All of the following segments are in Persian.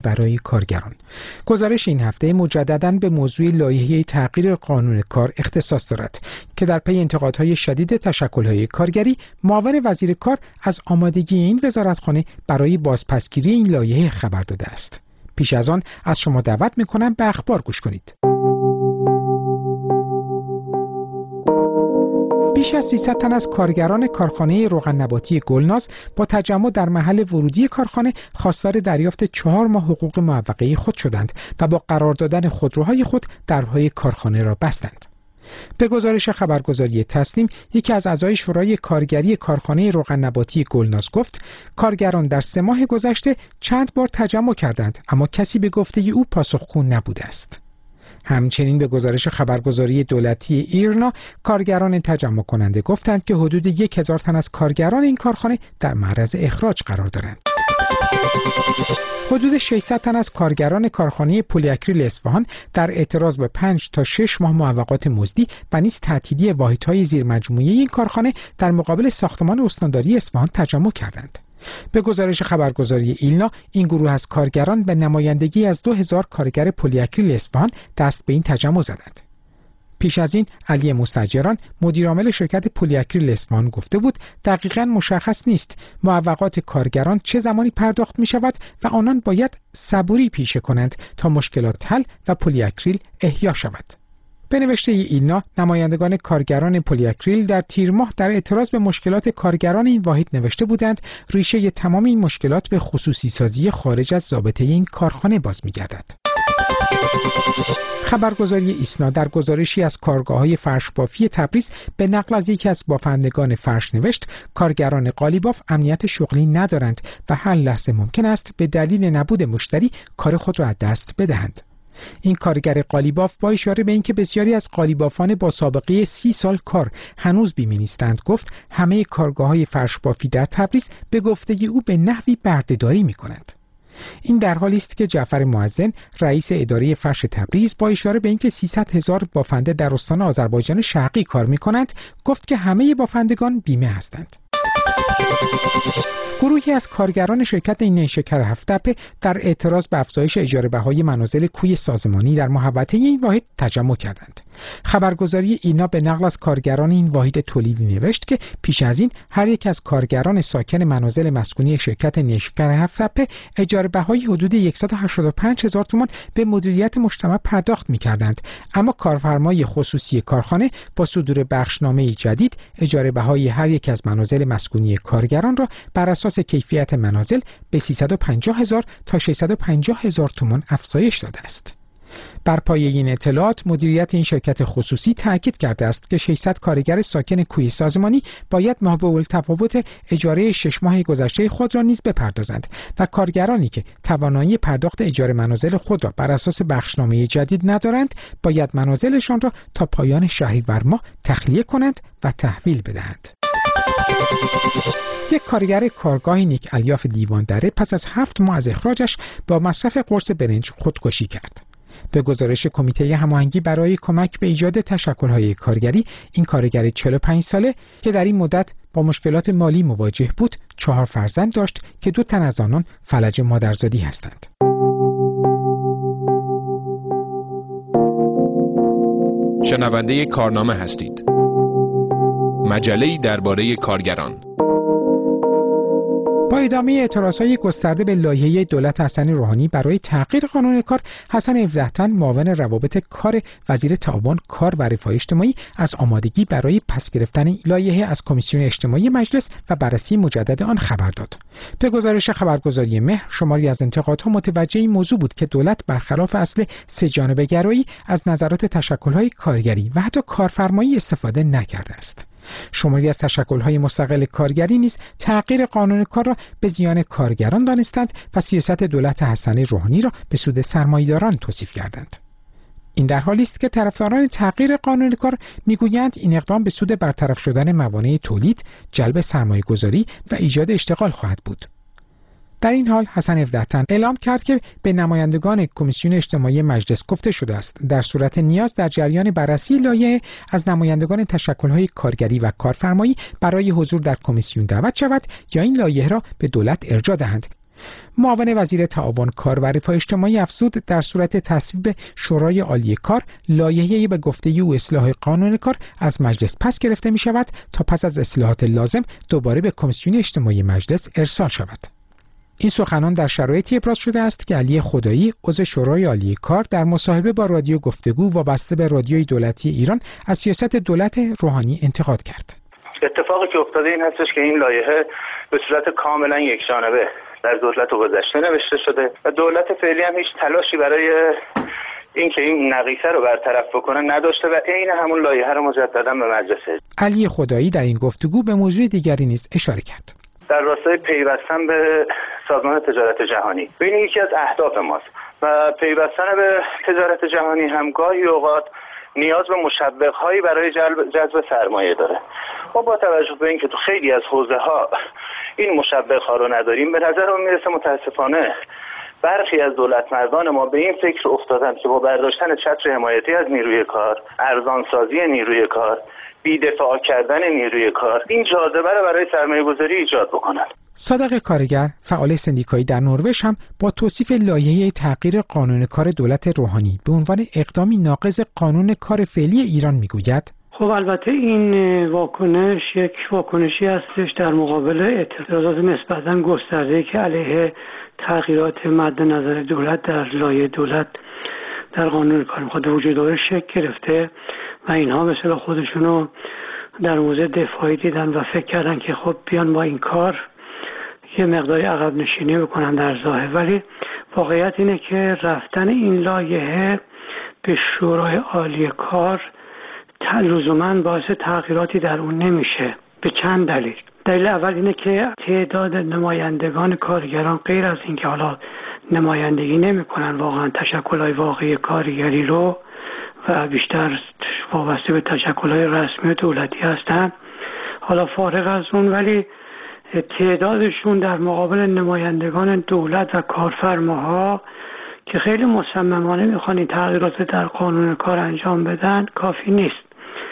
برای کارگران. گزارش این هفته مجدداً به موضوع لایحه تغییر قانون کار اختصاص دارد که در پی انتقادهای شدید تشکل‌های کارگری، معاون وزیر کار از آمادگی این وزارتخانه برای بازپسگیری این لایحه خبر داده است. پیش از آن از شما دعوت می‌کنم به اخبار گوش کنید. بیش از 300 تن از کارگران کارخانه روغن نباتی گلناز با تجمع در محل ورودی کارخانه خواستار دریافت 4 ماه حقوق معوقه خود شدند و با قرار دادن خودروهای خود درهای کارخانه را بستند. به گزارش خبرگزاری تسنیم، یکی از اعضای شورای کارگری کارخانه روغن نباتی گلناز گفت کارگران در 3 ماه گذشته چند بار تجمع کردند اما کسی به گفته او پاسخگو نبوده است. همچنین به گزارش خبرگزاری دولتی ایرنا، کارگران تجمع کننده گفتند که حدود 1000 تن از کارگران این کارخانه در معرض اخراج قرار دارند. حدود 600 تن از کارگران کارخانه پلی‌اکریل اصفهان در اعتراض به 5 تا 6 ماه معوقات مزدی و نیز تعطیلی واحدهای زیرمجموعه این کارخانه در مقابل ساختمان استانداری اصفهان تجمع کردند. به گزارش خبرگزاری ایلنا، این گروه از کارگران به نمایندگی از 2000 کارگر پلی‌اکریل اصفهان دست به این تجمع زدند. پیش از این علی مستاجران، مدیرعامل شرکت پلی‌اکریل اصفهان گفته بود دقیقاً مشخص نیست معوقات کارگران چه زمانی پرداخت می شود و آنان باید صبوری پیشه کنند تا مشکلات حل و پلی‌اکریل احیا شود. به نوشته ایلنا، نمایندگان کارگران پلی‌اکریل در تیر ماه در اعتراض به مشکلات کارگران این واحد نوشته بودند ریشه تمام این مشکلات به خصوصی سازی خارج از ضابطه این کارخانه باز می‌گردد. خبرگزاری ایسنا در گزارشی از کارگاه‌های فرش‌بافی تبریز به نقل از یکی از بافندگان فرش نوشت کارگران قالیباف امنیت شغلی ندارند و هر لحظه ممکن است به دلیل نبود مشتری کار خود را از دست بدهند. این کارگر قالیباف با اشاره به اینکه بسیاری از قالیبافان با سابقه 30 سال کار هنوز بیمه نیستند گفت همه کارگاه‌های فرش‌بافی در تبریز به گفته او به نحوی بردهداری می‌کنند. این در حالی است که جعفر معزن، رئیس اداره فرش تبریز، با اشاره به اینکه 300,000 بافنده در استان آذربایجان شرقی کار می‌کنند گفت که همه بافندگان بیمه هستند. گروهی از کارگران شرکت نیشکر هفت‌تپه در اعتراض به افزایش اجاره بهای منازل کوی سازمانی در محوطه این واحد تجمع کردند. خبرگزاری اینا به نقل از کارگران این واحد تولیدی نوشت که پیش از این هر یک از کارگران ساکن منازل مسکونی شرکت نیشکر هفت‌تپه اجاره بهای حدود 185,000 تومان به مدیریت مجتمع پرداخت می‌کردند، اما کارفرمای خصوصی کارخانه با صدور بخشنامه جدید اجاره بهای هر یک از منازل مسکونی کارگران را بر اساس کیفیت منازل به 350,000 تا 650,000 تومان افزایش داده است. بر پایه این اطلاعات مدیریت این شرکت خصوصی تاکید کرده است که 600 کارگر ساکن کوی سازمانی باید مابعد تفاوت اجاره 6 ماه گذشته خود را نیز بپردازند و کارگرانی که توانایی پرداخت اجاره منازل خود را بر اساس بخشنامه جدید ندارند باید منازلشان را تا پایان شهریور ماه تخلیه کنند و تحویل بدهند. یک کارگر کارگاه نیک الیاف دیوان دره پس از 7 ماه از اخراجش با مصرف قرص برنج خودکشی کرد. به گزارش کمیته هماهنگی برای کمک به ایجاد تشکل‌های کارگری، این کارگر 45 ساله که در این مدت با مشکلات مالی مواجه بود 4 فرزند داشت که 2 تن از آنان فلج مادرزادی هستند. شنونده کارنامه هستید. مجله‌ای درباره کارگران. با ادامه اعتراضهای گسترده به لایحه دولت حسن روحانی برای تغییر قانون کار، حسن 17 تن معاون روابط کار وزیر تعاون کار و رفاه اجتماعی از آمادگی برای پس گرفتن لایحه از کمیسیون اجتماعی مجلس و بررسی مجدد آن خبر داد. به گزارش خبرگزاری مهر، شماری از انتقادها متوجه این موضوع بود که دولت برخلاف اصل سه جانبه گرایی از نظرات تشکل‌های کارگری و حتی کارفرمایی استفاده نکرده است. شماری از تشکل‌های مستقل کارگری نیز تغییر قانون کار را به زیان کارگران دانستند و سیاست دولت حسن روحانی را به سود سرمایه‌داران توصیف کردند. این در حالی است که طرفداران تغییر قانون کار میگویند این اقدام به سود برطرف شدن موانع تولید، جلب سرمایه‌گذاری و ایجاد اشتغال خواهد بود. در این حال حسن 17 تن اعلام کرد که به نمایندگان کمیسیون اجتماعی مجلس گفته شده است در صورت نیاز در جریان بررسی لایحه از نمایندگان تشکل‌های کارگری و کارفرمایی برای حضور در کمیسیون دعوت شود یا این لایحه را به دولت ارجاع دهند. معاون وزیر تعاون کار و رفاه اجتماعی افزود در صورت تصویب شورای عالی کار لایحه‌ای به گفته او اصلاح قانون کار از مجلس پس گرفته می شود تا پس از اصلاحات لازم دوباره به کمیسیون اجتماعی مجلس ارسال شود. این سخنان در شرایطی ابراز شده است که علی خدایی عضو شورای عالی کار در مصاحبه با رادیو گفتگو وابسته به رادیوی دولتی ایران از سیاست دولت روحانی انتقاد کرد. اتفاقی که افتاده این هستش که این لایحه به صورت کاملا یکجانبه در دولت گذشته نوشته شده و دولت فعلی هم هیچ تلاشی برای اینکه این نقیصه رو برطرف بکنه نداشته و عین همون لایحه رو مجددا به مجلس. علی خدایی در این گفتگو به موضوع دیگری نیز اشاره کرد. در راستای پیوستن به سازمان تجارت جهانی. این یکی از اهداف ماست و پیوستن به تجارت جهانی هم گاهی اوقات نیاز به مشوق‌هایی برای جذب سرمایه داره. ما با توجه به اینکه تو خیلی از حوزه‌ها این مشوق‌ها رو نداریم، به نظرم میرسه متاسفانه برخی از دولتمردان ما به این فکر افتادن که با برداشتن چتر حمایتی از نیروی کار، ارزانسازی نیروی کار، بی‌دفاع کردن نیروی کار، این جاذبه رو برای سرمایه‌گذاری ایجاد بکنن. صادق کارگر، فعال سندیکایی در نروژ، هم با توصیف لایحه تغییر قانون کار دولت روحانی به عنوان اقدامی ناقض قانون کار فعلی ایران میگوید: خب البته این واکنش یک واکنشی هستش در مقابل اعتراضات نسبتاً گسترده‌ای که علیه تغییرات مد نظر دولت در لایحه دولت در قانون کار خود وجود داره شکل گرفته و اینها مثلا خودشونو در موضع دفاعی دیدن و فکر کردن که خب بیان با این کار یه مقداری عقب نشینی بکنن در ظاهر، ولی واقعیت اینه که رفتن این لایحه به شورای عالی کار لزوماً باعث تغییراتی در اون نمیشه به چند دلیل. دلیل اول اینه که تعداد نمایندگان کارگران غیر از اینکه حالا نمایندگی نمی‌کنن واقعا تشکل‌های واقعی کارگری رو و بیشتر وابسته به تشکل‌های رسمی دولتی هستن، حالا فارغ از اون ولی تعدادشون در مقابل نمایندگان دولت و کارفرماها که خیلی مصممانه میخوان این تغییرات در قانون کار انجام بدن کافی نیست.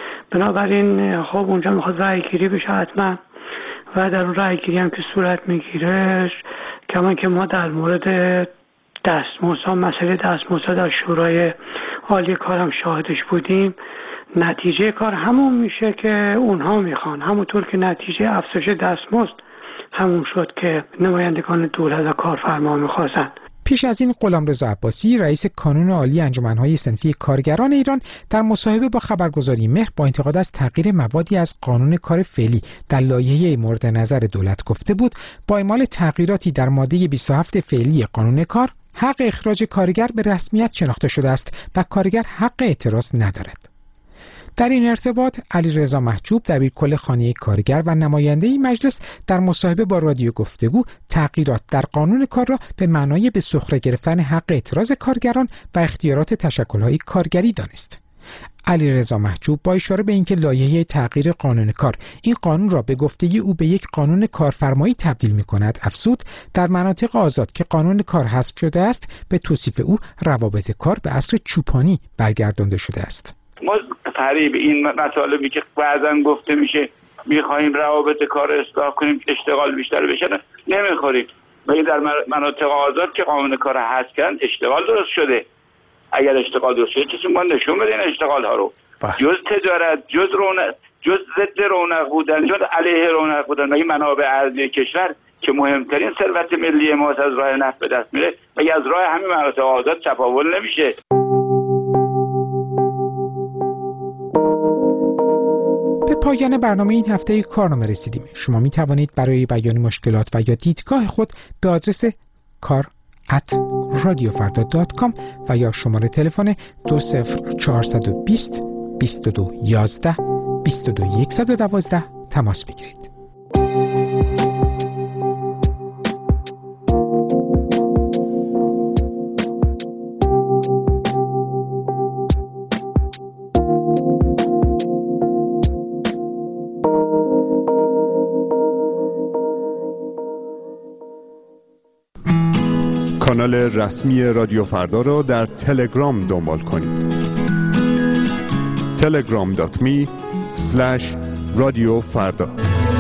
بنابراین خب اونجا میخواد رأی گیری بشه حتما و در اون رأی گیری هم که صورت میگیره کمان که ما در مورد دستمزدها، مسئله دستمزدها در شورای عالی کار هم شاهدش بودیم. نتیجه کار همون میشه که اونها میخوان، همونطور که نتیجه افزایش دستمزد همون شد که نمایندگان دولت و کارفرما میخواستن. پیش از این غلامرضا عباسی رئیس کانون عالی انجمن‌های صنفی کارگران ایران در مصاحبه با خبرگزاری مهر با انتقاد از تغییر موادی از قانون کار فعلی در لایحه مورد نظر دولت گفته بود با اعمال تغییراتی در ماده 27 فعلی قانون کار حق اخراج کارگر به رسمیت شناخته شده است و کارگر حق اعتراض ندارد. در این ارتباط علیرضا محجوب دبیرکل خانه کارگر و نماینده مجلس در مصاحبه با رادیو گفتگو تغییرات در قانون کار را به معنای به سخره گرفتن حق اعتراض کارگران و اختیارات تشکل‌های کارگری دانست. علیرضا محجوب با اشاره به اینکه لایحه تغییر قانون کار این قانون را به گفته او به یک قانون کارفرمایی تبدیل می‌کند افزود در مناطق آزاد که قانون کار حذف شده است به توصیف او روابط کار به عصر چوپانی برگردانده شده است. ما فریب این مطالبی که بعضا گفته میشه میخوایم روابط کار اصلاح کنیم اشتغال بیشتر بشه نمیخوریم. ولی در مناطق آزاد که قانون کار حذف کردن اشتغال درست شده. اگر اشتغال درست شده کسی ما نشون بده این اشتغال ها رو جز تجارت جز ضد رونق بودن جز علیه رونق بودن و این منابع ارضی کشور که مهمترین ثروت ملی ما از راه نفت به دست میره و از راه همین مناطق آزاد تفاول نمیشه. به پایان برنامه این هفته کارنامه رسیدیم. شما می توانید برای بیان مشکلات و یا دیدگاه خود به آدرس kar@radiofarda.com و یا شماره تلفن 20420 22 11 22 112 تماس بگیرید. کانال رسمی رادیو فردا را در تلگرام دنبال کنید. telegram.me/radiofarda